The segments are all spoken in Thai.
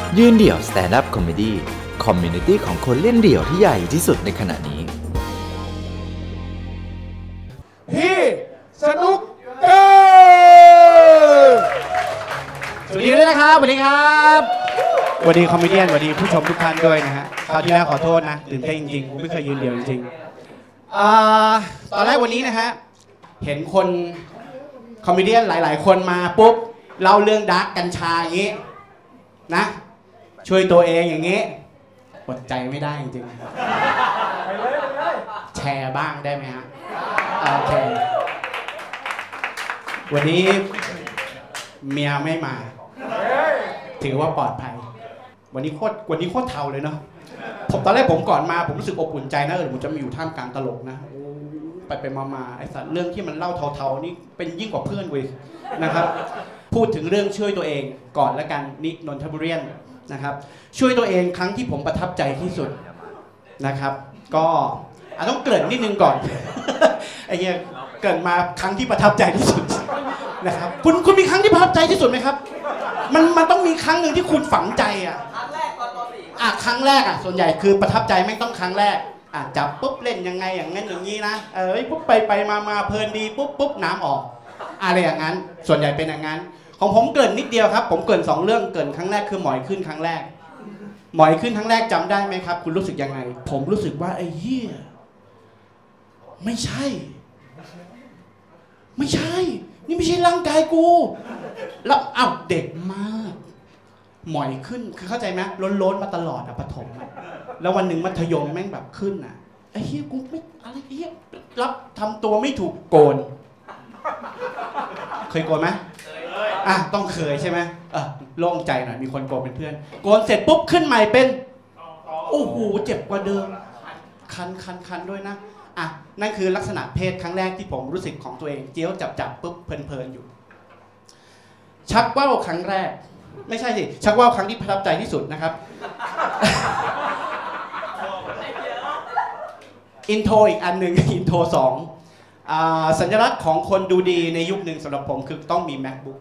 ยืนเดี่ยว Stand Up Comedy คอมมูนิตี้ของคนเล่นเดี่ยวที่ใหญ่ที่สุดในขณะนี้พี่สนุกสวัสดีด้วยนะครับสวัสดีครับสวัสดีคอมเมเดี้สวัสดีผู้ชมทุกท่านด้วยนะฮะคราวที่แล้วขอโทษนะตื่นเต้นจริงๆผมไม่เคยยืนเดี่ยวจริงๆตอนแรกวันนี้นะฮะเห็นคนคอมเมเดี้หลายๆคนมาปุ๊บเล่าเรื่องดาร์กกัญชาอย่างนี้นะช่วยตัวเองอย่างนี้อดใจไม่ได้จริงๆแชร์บ้างได้ไหมฮะโอเควันนี้เมียไม่มาถือว่าปลอดภัยวันนี้โคตรเทาเลยเนาะตอนแรกผมก่อนมาผมรู้สึกอบอุ่นใจนะผมจะมาอยู่ท่ามกลางตลกนะไปมาไอ้สัตว์เรื่องที่มันเล่าเทาๆนี่เป็นยิ่งกว่าเพื่อนเว้ยนะครับพูดถึงเรื่องช่วยตัวเองก่อนละกันนี่นนทบุรีนะครับช่วยตัวเองครั้งที่ผมประทับใจที่สุดนะครับก็ต้องเกริ่นนิดนึงก่อนไอ้เงี้ยเกริ่นมาครั้งที่ประทับใจที่สุดนะครับคุณมีครั้งที่ประทับใจที่สุดไหมครับมันต้องมีครั้งหนึ่งที่คุณฝังใจอ่ะครั้งแรกตอนป .4 ครั้งแรกอ่ะส่วนใหญ่คือประทับใจไม่ต้องครั้งแรกจับปุ๊บเล่นยังไงอย่างนั้นอย่างนี้นะปุ๊บไปมาเพลินดีปุ๊บน้ำออกอะไรอย่างนั้นส่วนใหญ่เป็นอย่างนั้นของผมเกริ่นนิดเดียวครับผมเกริ่น2เรื่องเกริ่นครั้งแรกคือหมอยขึ้นครั้งแรกหมอยขึ้นครั้งแรกจำได้ไหมครับคุณรู้สึกยังไงผมรู้สึกว่าไอ้เหี้ยไม่ใช่นี่ไม่ใช่ร่างกายกูแล้วเด็กมากหมอยขึ้นคือเข้าใจไหมล้นมาตลอดประถมแล้ววันหนึ่งมัธยมแม่งแบบขึ้นไอ้เหี้ยกูไม่อะไรเหี้ยรับทำตัวไม่ถูกโกนเคยโกนไหมต้องเคยใช่ไหมโล่งใจหน่อยมีคนโกนเป็นเพื่อนโกนเสร็จปุ๊บขึ้นใหม่เป็นโอ้โหเจ็บกว่าเดิมคันด้วยนะนั่นคือลักษณะเพศครั้งแรกที่ผมรู้สึกของตัวเองเจี๊ยวจับปุ๊บเพลินอยู่ชักว่าวครั้งแรกไม่ใช่สิชักว่าวครั้งที่ประทับใจที่สุดนะครับอินโทรอีกอันหนึ่งอินโทร2สัญลักษณ์ของคนดูดีในยุคหนึ่งสำหรับผมคือต้องมี MacBook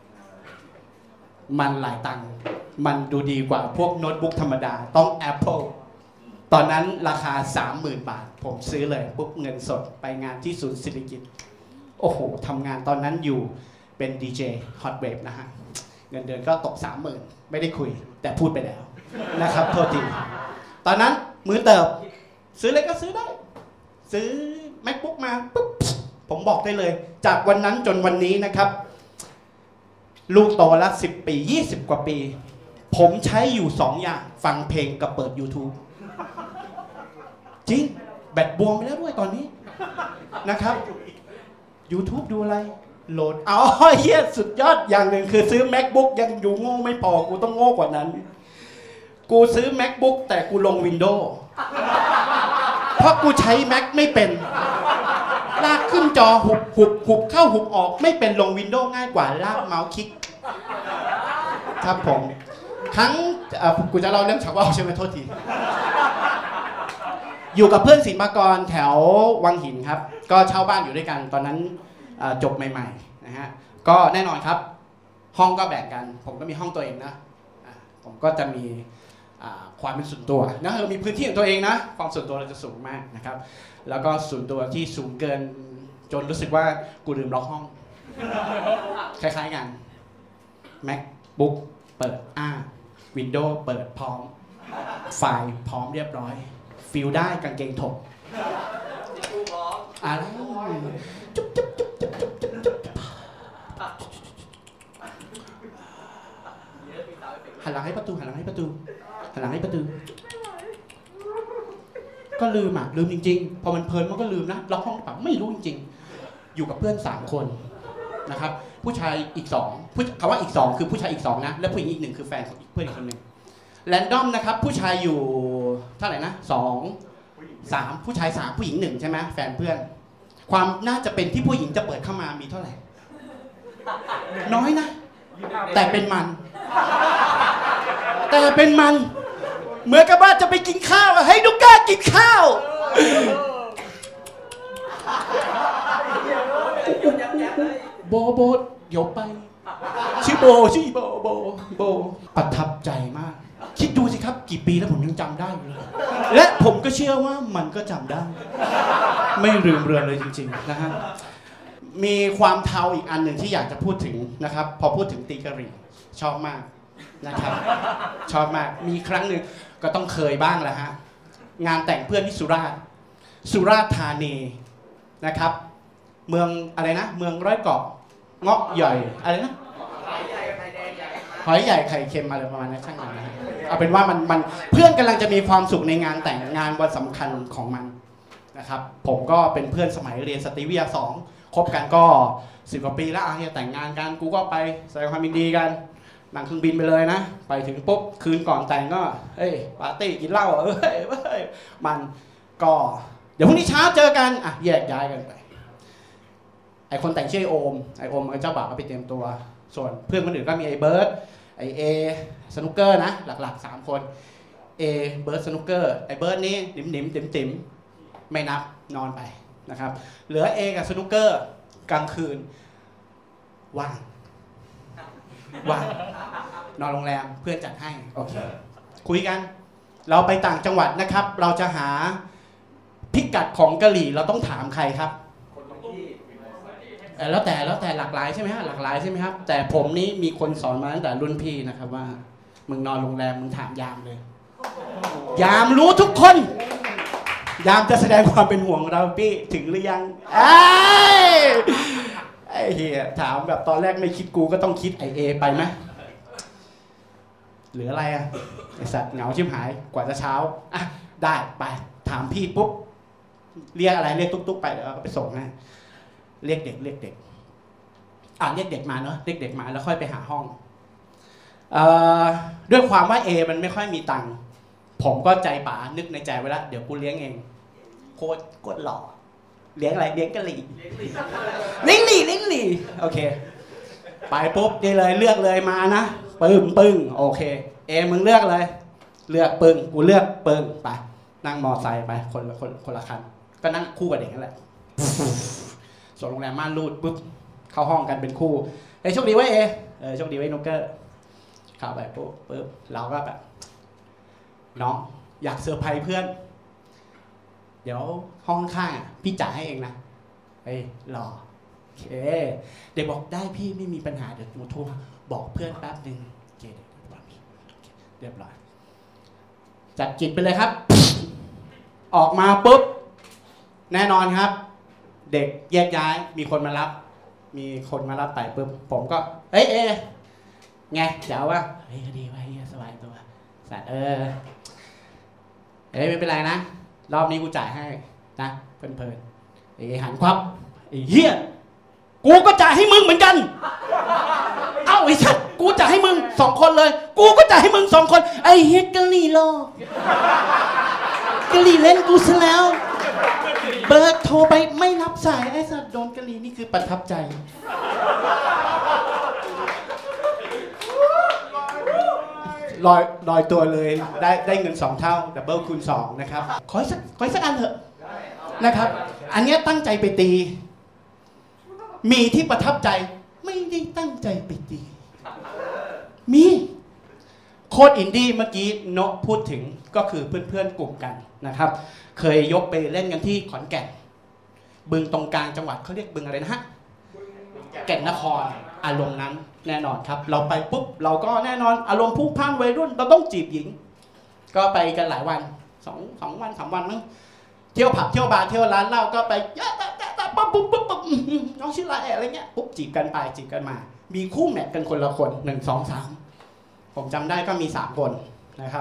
มันหลายตังค์มันดูดีกว่าพวกโน้ตบุ๊กธรรมดาต้อง Apple ตอนนั้นราคา 30,000 บาทผมซื้อเลยปุ๊บเงินสดไปงานที่ศูนย์ศิริกิติ์โอ้โหทำงานตอนนั้นอยู่เป็นดีเจ Hot Wave นะฮะเงินเดือนก็ตก 30,000 ไม่ได้คุยแต่พูดไปแล้วนะครับโทษทีตอนนั้นมือเติบซื้ออะไรก็ซื้อได้ซื้อ MacBook มาปุ๊บผมบอกได้เลยจากวันนั้นจนวันนี้นะครับลูกโตแล้ว10 ปี 20 กว่าปีผมใช้อยู่2อย่างฟังเพลงกับเปิด YouTube จริงแบตบวมไปแล้วด้วยตอนนี้นะครับ YouTube ดูอะไรโหลดเฮียสุดยอดอย่างหนึ่งคือซื้อ MacBook ยังอยู่โง่ไม่พอกูต้องโง่กว่านั้นกูซื้อ MacBook แต่กูลง Windows เพราะกูใช้ Mac ไม่เป็นลากขึ้นจอหุบเข้าหุบออกไม่เป็นลง Windows ง่ายกว่าลากเมาส์คลิกครับผมครั้งกูจะเล่าเรื่องชักว่าวใช่ไหมโทษทีอยู่กับเพื่อนศิลปากรแถววังหินครับก็เช่าบ้านอยู่ด้วยกันตอนนั้นจบใหม่ๆนะฮะก็แน่นอนครับห้องก็แบ่งกันผมก็มีห้องตัวเองนะผมก็จะมีความเป็นส่วนตัวนะเรามีพื้นที่ของตัวเองนะความส่วนตัวเราจะสูงมากนะครับแล้วก็ส่วนตัวที่สูงเกินจนรู้สึกว่ากูลืมล็อกห้องคล้ายๆกัน MacBook เปิดWindows เปิดพร้อมไฟล์พร้อมเรียบร้อยฟิลได้กางเกงถกอะไรจุ๊บหันหลังให้ประตูก็ลืมจริงๆพอมันเพลินมันก็ลืมนะล็อกห้องเปล่าไม่รู้จริงๆอยู่กับเพื่อน3 คนนะครับผู้ชายอีก2คำว่าอีก2คือผู้ชายอีก2นะและผู้หญิงอีก1คือแฟนของเพื่อนอีกคนนึงแรนดอมนะครับผู้ชายอยู่เท่าไหร่นะ2 3ผู้ชาย3ผู้หญิง1ใช่ไหมแฟนเพื่อนความน่าจะเป็นที่ผู้หญิงจะเปิดเข้ามามีเท่าไหร่น้อยนะแต่เป็นมันเหมือนกับว่าจะไปกินข้าวให้ลูกก้ากินข้าวโบเดี๋ยวไปชื่อโบชื่อโบประทับใจมากคิดดูสิครับกี่ปีแล้วผมยังจำได้อยู่เลยและผมก็เชื่อว่ามันก็จำได้ไม่ลืมเรือนเลยจริงๆนะฮะมีความเทาอีกอันหนึ่งที่อยากจะพูดถึงนะครับพอพูดถึงตีกะหรี่ชอบมากนะครับชอบมากมีครั้งหนึ่งก็ต้องเคยบ้างแหละฮะงานแต่งเพื่อนที่สุราษฎร์ธานีนะครับเมืองอะไรนะเมืองร้อยเกาะเงาะใหญ่อะไรนะหอยใหญ่ไข่เค็มอะไรประมาณนั้นช่างมันนะฮะเอาเป็นว่ามันเพื่อนกำลังจะมีความสุขในงานแต่งงานวันสำคัญของมันนะครับผมก็เป็นเพื่อนสมัยเรียนสตรีวิทยา2คบกันก็10 กว่าปีแล้วจะแต่งงานกันกูก็ไปแสดงความยินดีกันนั่งเครื่องบินไปเลยนะไปถึงปุ๊บคืนก่อนแต่งก็เฮ้ยปาร์ตี้กินเหล้ามันก็เดี๋ยวพรุ่งนี้เช้าเจอกันแยกย้ายกันไปไอคนแต่งชื่อไอโอมไอเจ้าบ่าวก็ไปเตรียมตัวส่วนเพื่อนคนอื่นก็มีไอเบิร์ดไอเอสนุกเกอร์นะหลักๆ3คนเอเบิร์ดสนุกเกอร์ไอเบิร์ดนี่ติ๋มไม่นับนอนไปนะครับเหลือเอกับสนุกเกอร์กลางคืนว่างนอนโรงแรมเพื่อนจัดให้โอเคคุยกันเราไปต่างจังหวัดนะครับเราจะหาพิกัดของกะหรี่เราต้องถามใครครับแล้วแต่หลากหลายใช่ไหมฮะหลากหลายใช่ไหมครับแต่ผมนี้มีคนสอนมาตั้งแต่รุ่นพี่นะครับว่ามึงนอนโรงแรมมึงถามยามเลยยามรู้ทุกคนยามจะแสดงความเป็นห่วงเราพี่ถึงหรือยังไอ้เหี้ยถามแบบตอนแรกไม่คิดกูก็ต้องคิดไอเอไปไหมหรืออะไรไอสัตว์เหงาชิบหายกว่าจะเช้าได้ไปถามพี่ปุ๊บเรียกอะไรเรียกตุ๊กๆไปเดี๋ยวก็ไปส่งให้เรียกเด็กเรียกเด็กมาเนาะเรียกเด็กมาแล้วค่อยไปหาห้องด้วยความว่าเอมันไม่ค่อยมีตังค์ผมก็ใจป๋านึกในใจไว้แล้วเดี๋ยวกูเลี้ยงเองโคตรหล่อเลี้ยงอะไรเลี้ยงกะหรี่ลิงหลี่โอเคไปปุ๊บนี่เลยเลือกเลยมานะปึ้งโอเคเอมึงเลือกเลยเลือกปึ้งกูเลือกปึ้งไปนั่งมอไซค์ไปคนละคันก็นั่งคู่กับเด็กนั่นแหละส่วนโรงแรมม่านรูดปุ๊บเข้าห้องกันเป็นคู่โชคดีไว้โชคดีไว้นกเกอร์เข้าไปปุ๊บเราก็แบบน้องอยากเซอร์ไพรส์เพื่อนเดี๋ยวห้องข้างพี่จ่ายให้เองนะรอโอเคเด็กบอกได้พี่ไม่มีปัญหาเดี๋ยวหนูโทรบอกเพื่อนแป๊บนึงโอเคเรียบร้อยจัดกิจไปเลยครับออกมาปุ๊บแน่นอนครับเด็กแยกย้ายมีคนมารับไปปุ๊บผมก็ไงเจ๋วว่าดีว่าสบายตัวสัตว์ไม่เป็นไรนะรอบนี้กูจ่ายให้นะเพลินหันควับเฮียกูก็จ่ายให้มึงเหมือนกันเอ้าไอ้ชัดกูจ่ายให้มึง2 คนเลยกูก็จ่ายให้มึง2 คนไอ้เฮียกะหรี่โลกะหรี่เล่นกูซะแล้วเบิร์ดโทรไปไม่รับสายไอ้สัตว์โดนกะหรี่นี่คือประทับใจลอยตัวเลยได้เงิน2 เท่าดับเบิลคูณ2นะครับขออีกสักอันเถอะนะครับอันนี้ตั้งใจไปตีมีที่ประทับใจไม่ได้ตั้งใจไปตีมีโคตรอินดี้เมื่อกี้โนพูดถึงก็คือเพื่อนๆกลุ่มกันนะครับเคยยกไปเล่นกันที่ขอนแก่นบึงตรงกลางจังหวัดเขาเรียกบึงอะไรนะฮะแก่นนครอารมณ์นั้นแน่นอนครับเราไปปุ๊บเราก็แน่นอนอารมณ์พุ่งพล่านวัยรุ่นเราต้องจีบหญิงก็ไปกันหลายวัน2 วัน 3 วันมั้งเที่ยวผับเที่ยวบาร์เที่ยวร้านเหล้าก็ไปปุ๊บน้องชื่ออะไรเงี้ยปุ๊บจีบกันไปจีบกันมามีคู่แมทกันคนละคน1 2 3ผมจำได้ก็มี3 คนนะครับ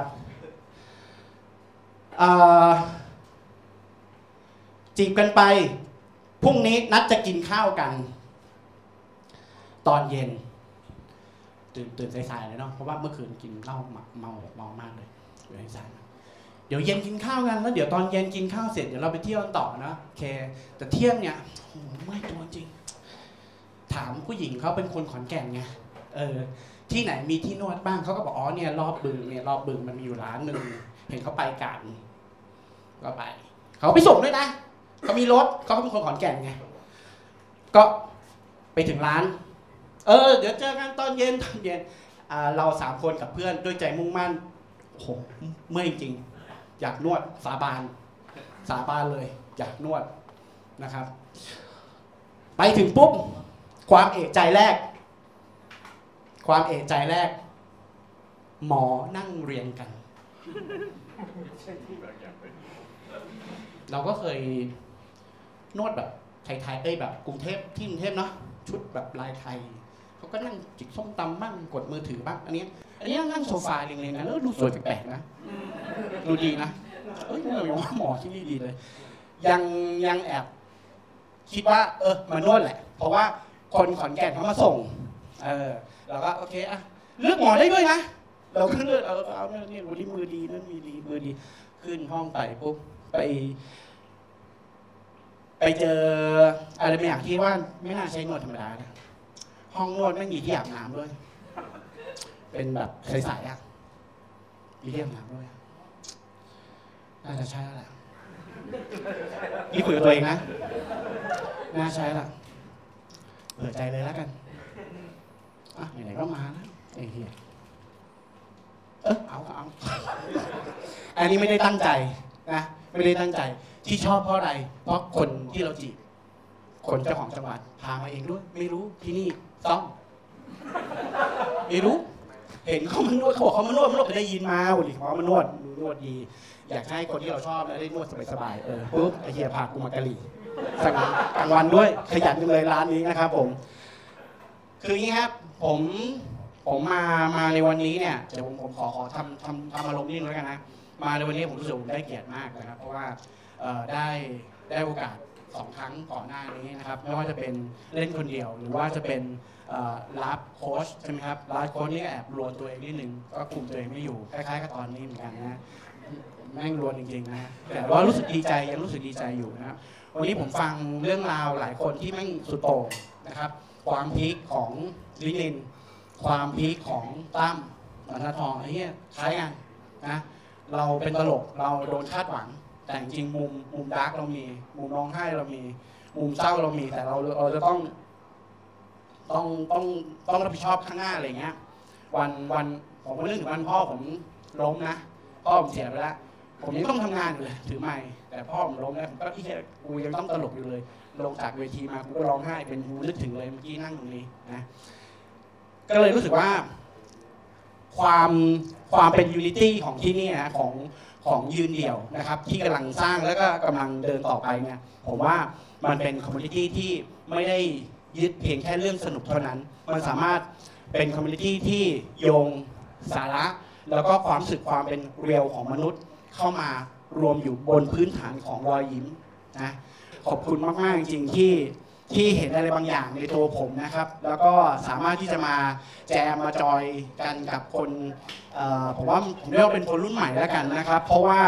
จีบกันไปพรุ่งนี้นัดจะกินข้าวกันตอนเย็นตื่นสายๆเลยเนาะเพราะว่าเมื่อคืนกินเหล้าเมามากเลยอยู่ในสายเดี๋ยวเย็นกินข้าวกันแล้วเดี๋ยวตอนเย็นกินข้าวเสร็จเดี๋ยวเราไปเที่ยวต่อนะโอเคแต่เที่ยงเนี่ยโอ้ไม่ตัวจริงถามผู้หญิงเขาเป็นคนขอนแก่นไงที่ไหนมีที่นวดบ้างเขาก็บอกเนี่ยรอบบึงมันมีอยู่ร้านนึงเห็นเขาไปกันก็ไปเขาไปส่งด้วยนะเขามีรถเขาเป็นคนขอนแก่นไงก็ไปถึงร้านเดี๋ยวเจอกันตอนเย็นเรา3คนกับเพื่อนด้วยใจมุ่งมั่นโอ้โหเมื่อยจริงอยากนวดสาบานเลยอยากนวดนะครับ ไปถึงปุ๊บความเอะใจแรกหมอนั่งเรียงกัน เราก็เคยนวดแบบไทยๆแบบกรุงเทพเนาะชุดแบบลายไทยเขาก็นั่งจิกส้มตำบ้างกดมือถือบ้างอันนี้นั่งโซฟาเรียงๆนะแล้วดูสวยแปลกๆนะดูดีนะเราว่าหมอที่นี่ดีเลยยังแอบคิดว่ามานวดแหละเพราะว่าคนขอนแก่นเขามาส่งเราก็โอเคอะเลือกหมอได้ด้วยนะเราก็เลือกเอาเนี่ยวันนี้มือดีนั่นมือดีขึ้นห้องไปปุ๊บไปเจออะไรบางอย่างที่ว่าไม่น่าใช้นวดธรรมดานะห้องนวดไม่มีที่อาบน้ำด้วยเป็นแบบใสๆอะมีที่อาบน้ำด้วยน่าจะใช่แล้วแหละนี่คุยกับตัวเองนะน่าใช่ละเปิดใจเลยแล้วกันไหนๆก็มาแล้วไอ้เหี้ยเอาอันนี้ไม่ได้ตั้งใจนะไม่ได้ตั้งใจที่ชอบเพราะอะไรเพราะคนที่เราจีบคนเจ้าของจังหวัดพามาเองด้วยไม่รู้ที่นี่ต้องไม่รู้เห็นเขามานวดเขาบอกเขามานวดไปได้ยินมาวันนี้เขามานวดดีอยากให้คนที่เราชอบแล้วได้นวดสบายๆปุ๊บไอ้เหี้ยพากูมากะหรี่สั่งกลางวันด้วยขยันจังเลยร้านนี้นะครับผมคืออย่างนี้ครับผมมาในวันนี้เนี่ยเดี๋ยวผมขอทำอารมณ์นิดนึงแล้วกันนะมาในวันนี้ผมรู้สึกผมได้เกียรติมากนะครับเพราะว่าได้โอกาส2 ครั้งก่อนหน้านี้นะครับไม่ว่าจะเป็นเล่นคนเดียวหรือว่าจะเป็นรับโค้ชใช่ไหมครับรับโค้ชนี่แอบรวนตัวเองนิดนึงก็คุมตัวเองไม่อยู่คล้ายๆกับตอนนี้เหมือนกันนะแม่งรวนจริงๆนะแต่ว่ารู้สึกดีใจยังรู้สึกดีใจอยู่นะครับวันนี้ผมฟังเรื่องราวหลายคนที่แม่งสุดโต่งนะครับความพีคของลินินความพีคของตั้มบรรทัดทองไอ้เหี้ยคล้ายกันนะเราเป็นตลกเราโดนคาดหวังแต่จริงมุมดาร์กเรามีมุมร้องไห้เรามีมุมเศร้าเรามีแต่เราจะต้องรับผิดชอบข้างหน้าอะไรเงี้ยวันผมก็นึกถึงวันพ่อผมล้มนะพ่อผมเสียไปแล้วผมยังต้องทำงานอยู่เลยถือไมค์แต่พ่อผมล้มแล้วผมก็กูยังต้องตลกอยู่เลยลงจากเวทีมากูก็ร้องไห้เป็นกูนึกถึงเลยเมื่อกี้นั่งตรงนี้นะก็เลยรู้สึกว่าความเป็นยูนิตี้ของที่นี่นะของยืนเดี่ยวนะครับที่กำลังสร้างแล้วก็กำลังเดินต่อไปเนี่ยผมว่ามันเป็นคอมมูนิตี้ที่ไม่ได้ยึดเพียงแค่เรื่องสนุกเท่านั้นมันสามารถเป็นคอมมูนิตี้ที่โยงสาระแล้วก็ความรู้สึกความเป็นเรียลของมนุษย์เข้ามารวมอยู่บนพื้นฐานของรอยยิ้มนะขอบคุณมากๆจริงๆที่เห็นอะไรบางอย่างในตัวผมนะครับแล้วก็สามารถที่จะมาแจมมาจอยกันกับคนผมว่าผมเรียกว่าเป็นคนรุ่นใหม่แล้วกันนะครับเพราะว่า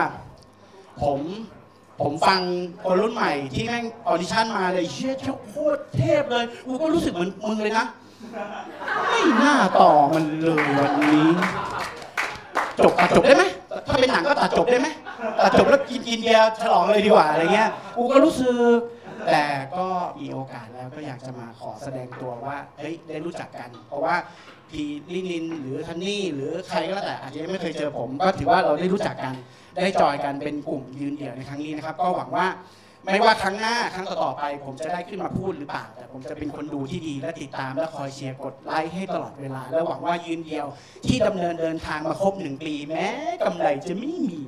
ผมฟังคนรุ่นใหม่ที่แม่งออดิชั่นมาเลยเชี่ยโคตรเทพเลยกูก็รู้สึกเหมือนมึงเลยนะไม่น่าต่อมันเลยวันนี้ตัดจบได้ไหมถ้าเป็นหนังก็ตัดจบได้ไหมตัดจบแล้วกินเบียร์ฉลองเลยดีกว่าอะไรเงี้ยกูก็รู้สึกแต่ก็มีโอกาสแล้วก็อยากจะมาขอแสดงตัวว่าเฮ้ยได้รู้จักกันเพราะว่าพี่ลินินหรือทันนี่หรือใครก็แล้วแต่อาจจะยังไม่เคยเจอผมก็ถือว่าเราได้รู้จักกันได้จอยกันเป็นกลุ่มยืนเดี่ยวในครั้งนี้นะครับก็หวังว่าไม่ว่าครั้งหน้าครั้งต่อไปผมจะได้ขึ้นมาพูดหรือเปล่าแต่ผมจะเป็นคนดูที่ดีและติดตามและคอยเชียร์กดไลค์ให้ตลอดเวลาและหวังว่ายืนเดี่ยวที่ดำเนินเดินทางมาครบ1 ปีแม้กำไรจะไม่มี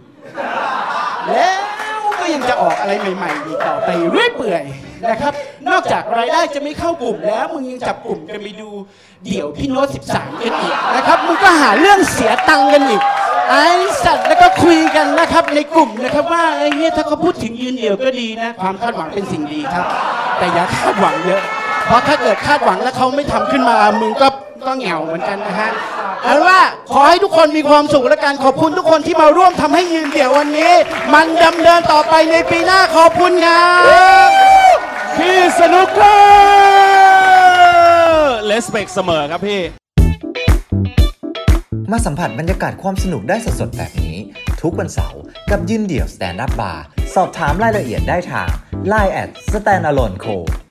แล้วก็ยังจะออกอะไรใหม่ๆอีกต่อไปเรื่อยเปื่อยนะครับนอกจากรายได้จะไม่เข้ากลุ่มแล้วมึงยังจับกลุ่มกันไปดูเดี่ยวพี่โน้ต13กันอีกนะครับมึงก็หาเรื่องเสียตังค์กันอีกไอ้สัตว์แล้วก็คุยกันนะครับในกลุ่มนะครับว่าไอ้เนี้ยถ้าเขาพูดถึงยืนเดี่ยวก็ดีนะความคาดหวังเป็นสิ่งดีครับแต่อย่าคาดหวังเยอะเพราะถ้าเกิดคาดหวังแล้วเขาไม่ทำขึ้นมามึงก็เหงาเหมือนกันนะฮะเอาว่าขอให้ทุกคนมีความสุขและการขอบคุณทุกคนที่มาร่วมทำให้ยืนเดี่ยววันนี้มันดำเนินต่อไปในปีหน้าขอบคุณครับพี่สนุกเกอร์เลสเปกเสมอครับพี่มาสัมผัสบรรยากาศความสนุกได้สดๆแบบนี้ทุกวันเสาร์กับยืนเดี่ยว Stand Up Bar สอบถามรายละเอียดได้ทาง Line@standalone co